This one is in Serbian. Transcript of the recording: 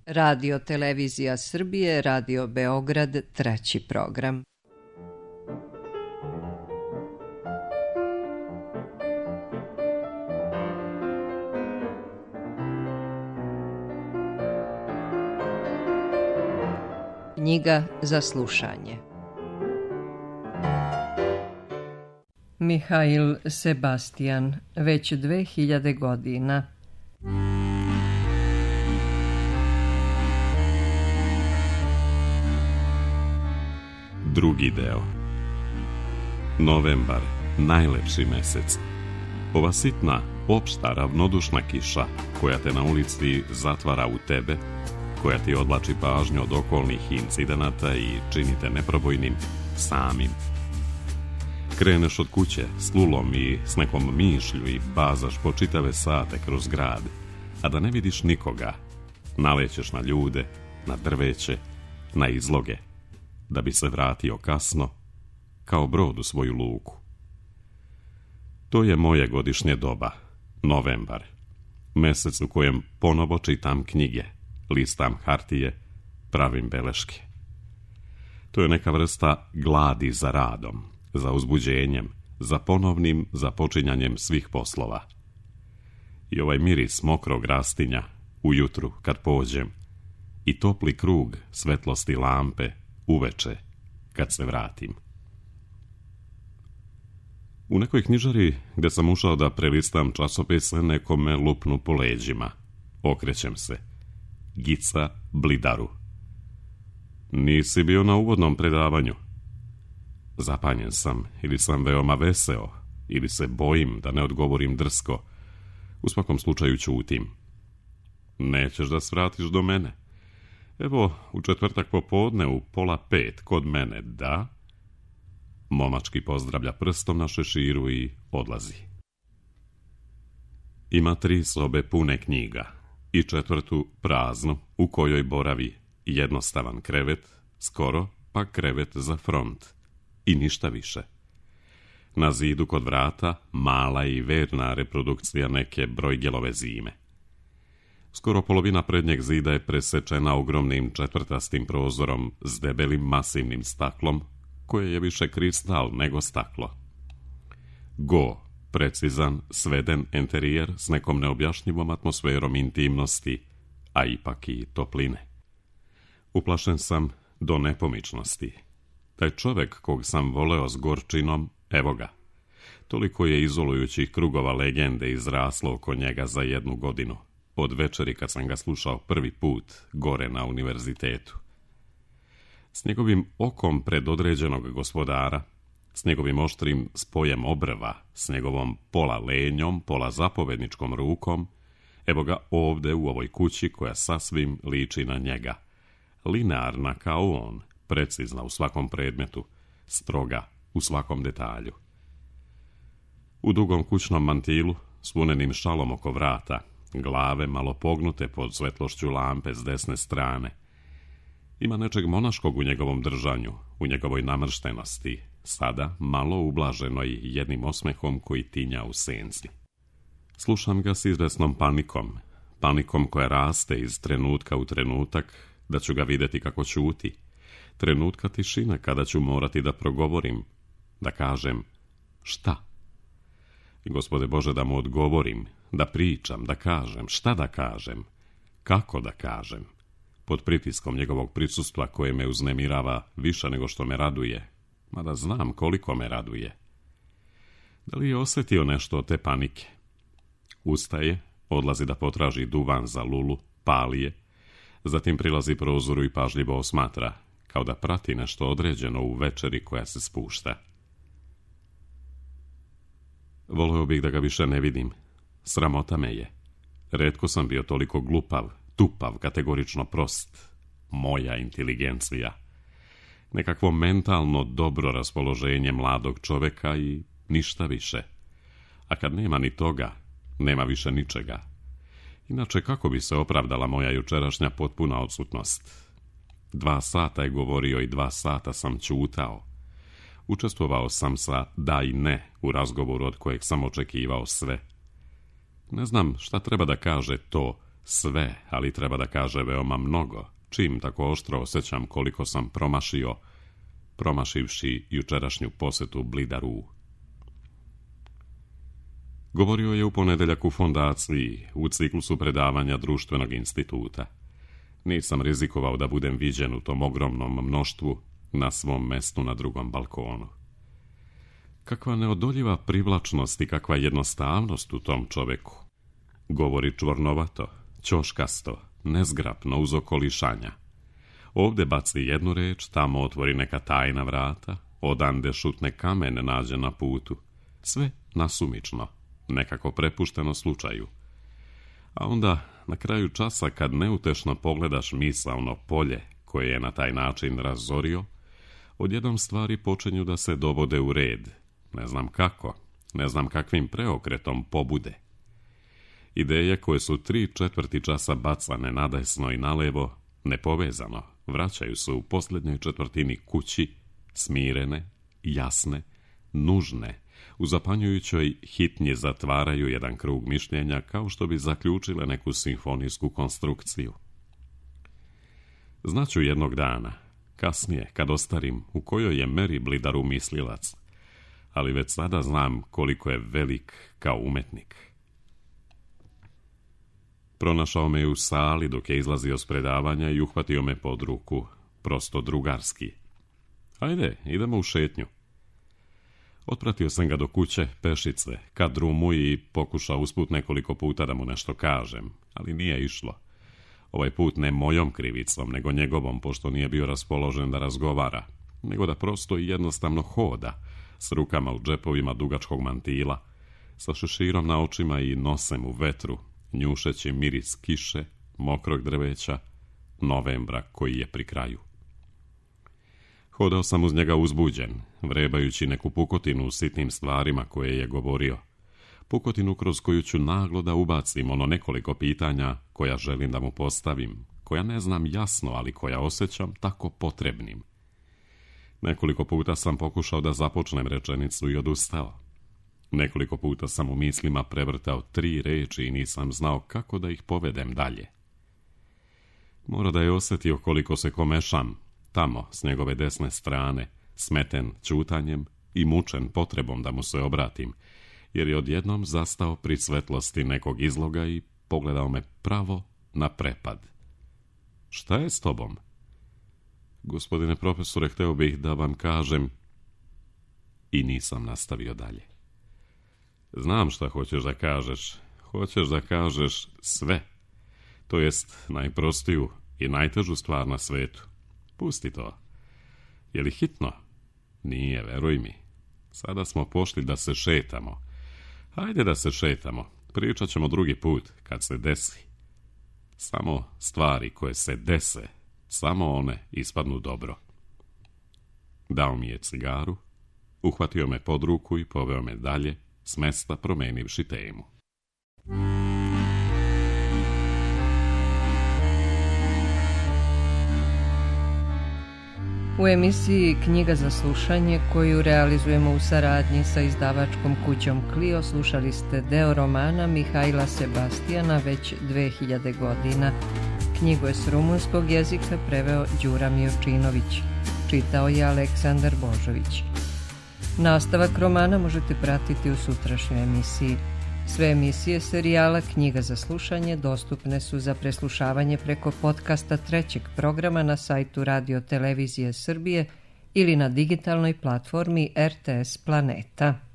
Radio Televizija Srbije, Radio Beograd, treći program. Knjiga za slušanje. Mihail Sebastian, već 2000 godina. Drugi deo. Novembar, najlepši mesec. Ova sitna, opšta, ravnodušna kiša koja te na ulici zatvara u tebe, koja ti odvlači pažnju od okolnih incidenata i čini te neprobojnim, samim. Kreneš od kuće s lulom i s nekom mišlju i bazaš po čitave sate kroz grad, a da ne vidiš nikoga. Nalećeš na ljude, na drveće, na izloge, da bi se vratio kasno, kao brod u svoju luku. To je moje godišnje doba, novembar, mesec u kojem ponovo čitam knjige, listam hartije, pravim beleške. To je neka vrsta gladi za radom, za uzbuđenjem, za ponovnim započinjanjem svih poslova. I ovaj miris mokrog rastinja ujutru kad pođem i topli krug svetlosti lampe uveče kad se vratim. U nekoj knjižari gde sam ušao da prelistam časopise, nekome lupnu po leđima. Okrećem se. Gica Blidaru. Nisi bio na uvodnom predavanju. Zapanjen sam, ili sam veoma veseo, ili se bojim da ne odgovorim drsko. U svakom slučaju ćutim. Nećeš da svratiš do mene? Evo, u četvrtak popodne u 4:30 kod mene, da? Momački pozdravlja prstom na šeširu i odlazi. Ima 3 sobe pune knjiga i 4. praznu u kojoj boravi jednostavan krevet, skoro pa krevet za front i ništa više. Na zidu kod vrata mala i verna reprodukcija neke Brojgelove zime. Skoro polovina prednjeg zida je presečena ogromnim četvrtastim prozorom s debelim masivnim staklom, koje je više kristal nego staklo. Precizan, sveden enterijer s nekom neobjašnjivom atmosferom intimnosti, a ipak i topline. Uplašen sam do nepomičnosti. Taj čovek kog sam voleo s gorčinom, evo ga. Toliko je izolujućih krugova legende izraslo oko njega za 1 godinu, od večeri kad sam ga slušao prvi put gore na univerzitetu. S njegovim okom predodređenog gospodara, s njegovim oštrim spojem obrva, s njegovom pola lenjom, pola zapovedničkom rukom, evo ga ovde u ovoj kući koja sasvim liči na njega. Linearna kao on, precizna u svakom predmetu, stroga u svakom detalju. U dugom kućnom mantilu, s vunenim šalom oko vrata, glave malo pognute pod svetlošću lampe s desne strane. Ima nečeg monaškog u njegovom držanju, u njegovoj namrštenosti, sada malo ublaženoj jednim osmehom koji tinja u senci. Slušam ga s izvesnom panikom koja raste iz trenutka u trenutak, da ću ga videti kako ćuti, trenutka tišine kada ću morati da progovorim, da kažem šta? Gospode Bože, da mu odgovorim, da pričam, da kažem, šta da kažem, kako da kažem, pod pritiskom njegovog prisustva koje me uznemirava više nego što me raduje, mada znam koliko me raduje. Da li je osjetio nešto od te panike? Ustaje, odlazi da potraži duvan za lulu, pali je, zatim prilazi prozoru i pažljivo osmatra, kao da prati nešto određeno u večeri koja se spušta. Voleo bih da ga više ne vidim. Sramota me je. Retko sam bio toliko glupav, tupav, kategorično prost. Moja inteligencija. Nekakvo mentalno dobro raspoloženje mladog čoveka i ništa više. A kad nema ni toga, nema više ničega. Inače, kako bi se opravdala moja jučerašnja potpuna odsutnost? 2 sata je govorio i 2 sata sam ćutao. Učestvovao sam sa da i ne u razgovoru od kojeg sam očekivao sve. Ne znam šta treba da kaže to Sve, ali treba da kaže veoma mnogo, čim tako oštro osjećam koliko sam promašio, promašivši jučerašnju posetu Blidaru. Govorio je u ponedeljak u fondaciji, u ciklusu predavanja društvenog instituta. Nisam rizikovao da budem viđen u tom ogromnom mnoštvu na svom mestu na drugom balkonu. Kakva neodoljiva privlačnost i kakva jednostavnost u tom čoveku. Govori čvornovato, ćoškasto, nezgrapno uz okolišanja. Ovde baci jednu reč, tamo otvori neka tajna vrata, odande šutne kamen nađe na putu. Sve nasumično, nekako prepušteno slučaju. A onda, na kraju časa, kad neutešno pogledaš misaono polje koje je na taj način razorio, odjednom stvari počinju da se dovode u red. Ne znam kako, ne znam kakvim preokretom pobude. Ideje koje su 3/4 časa bacane nadesno i nalevo, nepovezano, vraćaju se u posljednjoj četvrtini kući, smirene, jasne, nužne, u zapanjujućoj hitnji zatvaraju jedan krug mišljenja kao što bi zaključile neku simfonijsku konstrukciju. Znaću jednog dana, kasnije, kad ostarim, u kojoj je meri Blidaru mislilac, ali već sada znam koliko je velik kao umetnik. Pronašao me u sali dok je izlazio s predavanja i uhvatio me pod ruku, prosto drugarski. Ajde, idemo u šetnju. Otpratio sam ga do kuće, pešice, ka drumu i pokušao usput nekoliko puta da mu nešto kažem, ali nije išlo. Ovaj put ne mojom krivicom, nego njegovom, pošto nije bio raspoložen da razgovara, nego da prosto i jednostavno hoda, s rukama u džepovima dugačkog mantila, sa šeširom na očima i nosem u vetru, njušeći miris kiše, mokrog drveća, novembra koji je pri kraju. Hodao sam uz njega uzbuđen, vrebajući neku pukotinu u sitnim stvarima koje je govorio. Pukotinu kroz koju ću naglo da ubacim ono nekoliko pitanja koja želim da mu postavim, koja ne znam jasno, ali koja osjećam tako potrebnim. Nekoliko puta sam pokušao da započnem rečenicu i odustao. Nekoliko puta sam u mislima prevrtao 3 reči i nisam znao kako da ih povedem dalje. Mora da je osjetio koliko se komešam, tamo, s njegove desne strane, smeten ćutanjem i mučen potrebom da mu se obratim, jer je odjednom zastao pri svetlosti nekog izloga i pogledao me pravo na prepad. Šta je s tobom? Gospodine profesore, hteo bih da vam kažem... I nisam nastavio dalje. Znam šta hoćeš da kažeš. Hoćeš da kažeš sve. To jest najprostiju i najtežu stvar na svetu. Pusti to. Je li hitno? Nije, veruj mi. Sada smo pošli da se šetamo. Hajde da se šetamo. Pričat ćemo drugi put, kad se desi. Samo stvari koje se dese, samo one ispadnu dobro. Dao mi je cigaru, uhvatio me pod ruku i poveo me dalje, s mesta promenivši temu. U emisiji Knjiga za slušanje, koju realizujemo u saradnji sa izdavačkom kućom Clio, slušali ste deo romana Mihajla Sebastijana već 2000 godina. Knjigu je s rumunskog jezika preveo Đura Miočinović. Čitao je Aleksandar Božović. Nastavak romana možete pratiti u sutrašnjoj emisiji. Sve emisije serijala Knjiga za slušanje dostupne su za preslušavanje preko podcasta 3. programa na sajtu Radio Televizije Srbije ili na digitalnoj platformi RTS Planeta.